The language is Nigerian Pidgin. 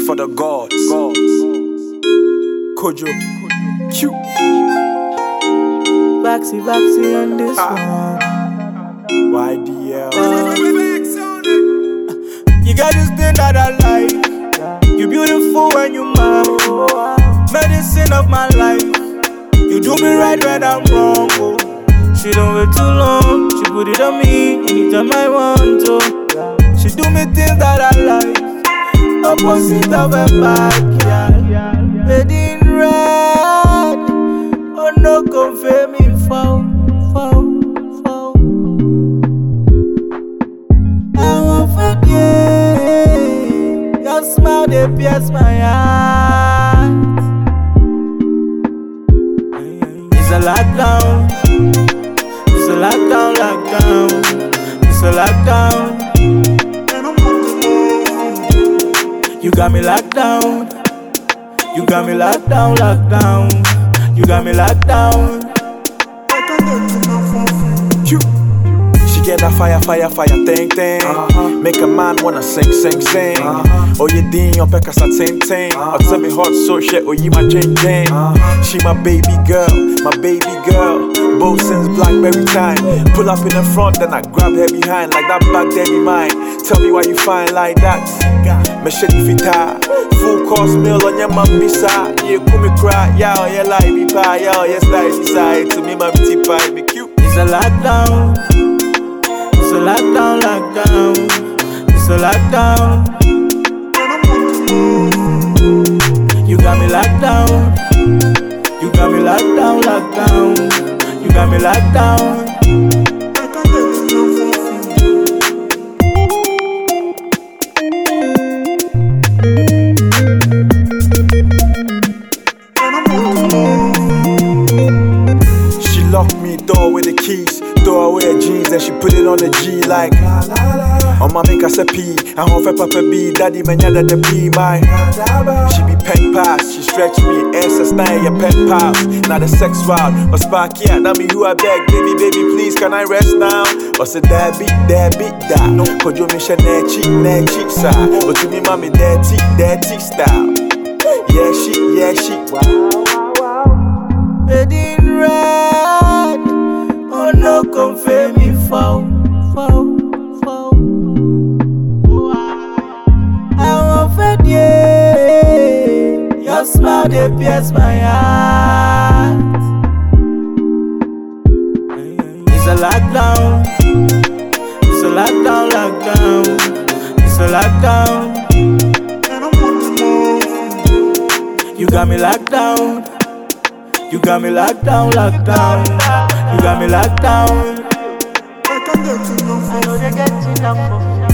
for the gods. Kojo, Q. Baxi on this one. YDL. You got this thing that I like. You beautiful when you mine. Medicine of my life. You do me right when I'm wrong. Oh. She don't wait too long. She put it on me anytime I want to. She do me things that I like. Opposite of a bad girl. Lady in red. Oh no, confirm me foul. I want for you. Your smile they pierce my heart. It's a lockdown. It's a lockdown. It's a lockdown. You got me locked down. You got me locked down. You got me locked down. Q. She get that fire, thing. Make a man wanna sing. Oh, you ding on peka sa ting. Or tell me hot so shit, oh, you my jing. She my baby girl. Both since Blackberry time. Pull up in the front, then I grab her behind. Like that back there be mine. Tell me why you fine like that. Me shit fita. Full course meal on your mom beside. You come cry, yeah, yeah, like me pie, yeah, yes, style beside. To me, my bitty pie, be cute. It's a lockdown. It's a lockdown. It's a lockdown. You got me locked down. You got me locked down. You got me locked down. She locked me door with the keys. Throw away her jeans and she put it on the G like on my make us a P. I want for Papa B, Daddy man yada the P my. She be pen pass, she stretch me, ass style your pen pals. Now the sex wild, but spark yeah, now me who I beg, baby please can I rest now? Or say that beat that. No, cause you mission that cheap side. But to me mommy dirty style. Yeah she. Wow. Lady in red. Oh no, confirm me foul. I want for you. Your smile they pierce my heart. It's a lockdown. It's a lockdown. It's a lockdown. You got me locked down. You got me locked down. You got me locked down. I know they get enough.